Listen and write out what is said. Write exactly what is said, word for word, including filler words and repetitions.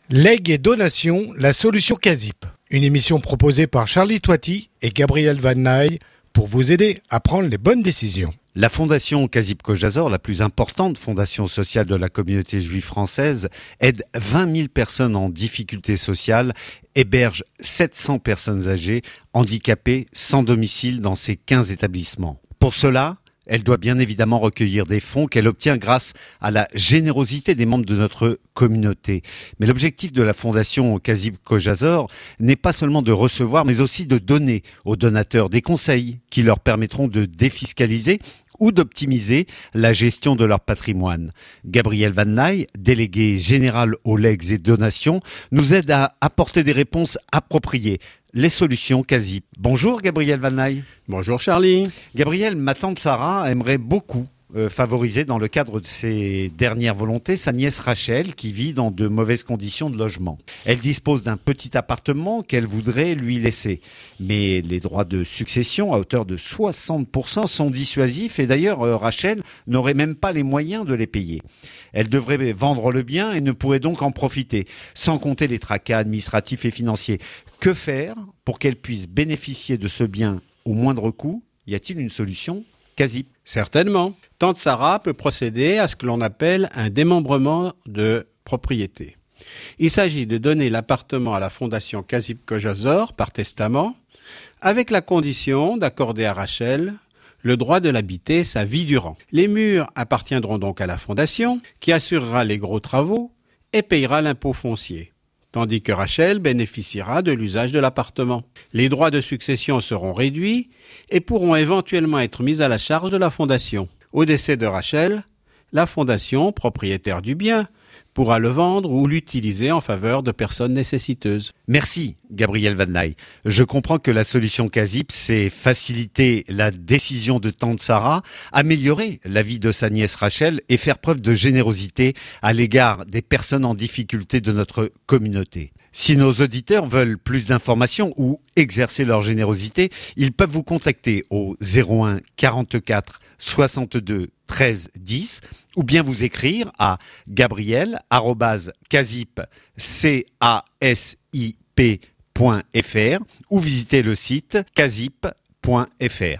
Legs et donations, la solution Casip. Une émission proposée par Charlie Toiti et Gabriel Van Naï pour vous aider à prendre les bonnes décisions. La fondation Casip Kojazor, la plus importante fondation sociale de la communauté juive française, aide vingt mille personnes en difficulté sociale, héberge sept cents personnes âgées, handicapées, sans domicile dans ses quinze établissements. Pour cela, elle doit bien évidemment recueillir des fonds qu'elle obtient grâce à la générosité des membres de notre communauté. Mais l'objectif de la fondation Casip Kojazor n'est pas seulement de recevoir, mais aussi de donner aux donateurs des conseils qui leur permettront de défiscaliser ou d'optimiser la gestion de leur patrimoine. Gabriel Van Naï, délégué général aux legs et donations, nous aide à apporter des réponses appropriées. Les solutions Casip. Bonjour Gabriel Van Naï. Bonjour Charlie. Gabriel, ma tante Sarah aimerait beaucoup euh, favoriser dans le cadre de ses dernières volontés sa nièce Rachel qui vit dans de mauvaises conditions de logement. Elle dispose d'un petit appartement qu'elle voudrait lui laisser. Mais les droits de succession à hauteur de soixante pour cent sont dissuasifs et d'ailleurs euh, Rachel n'aurait même pas les moyens de les payer. Elle devrait vendre le bien et ne pourrait donc en profiter, sans compter les tracas administratifs et financiers. Que faire pour qu'elle puisse bénéficier de ce bien au moindre coût? Y a-t-il une solution Casip? Certainement. Tante Sarah peut procéder à ce que l'on appelle un démembrement de propriété. Il s'agit de donner l'appartement à la fondation Casip Kojazor par testament, avec la condition d'accorder à Rachel le droit de l'habiter sa vie durant. Les murs appartiendront donc à la fondation, qui assurera les gros travaux et payera l'impôt foncier, tandis que Rachel bénéficiera de l'usage de l'appartement. Les droits de succession seront réduits et pourront éventuellement être mis à la charge de la fondation. Au décès de Rachel, la fondation, propriétaire du bien, pourra le vendre ou l'utiliser en faveur de personnes nécessiteuses. Merci Gabriel Van Naï. Je comprends que la solution Casip, c'est faciliter la décision de tante Sarah, améliorer la vie de sa nièce Rachel et faire preuve de générosité à l'égard des personnes en difficulté de notre communauté. Si nos auditeurs veulent plus d'informations ou exercer leur générosité, ils peuvent vous contacter au zéro un quarante-quatre soixante-deux treize dix ou bien vous écrire à gabriel arobase casip point f r ou visiter le site casip point f r.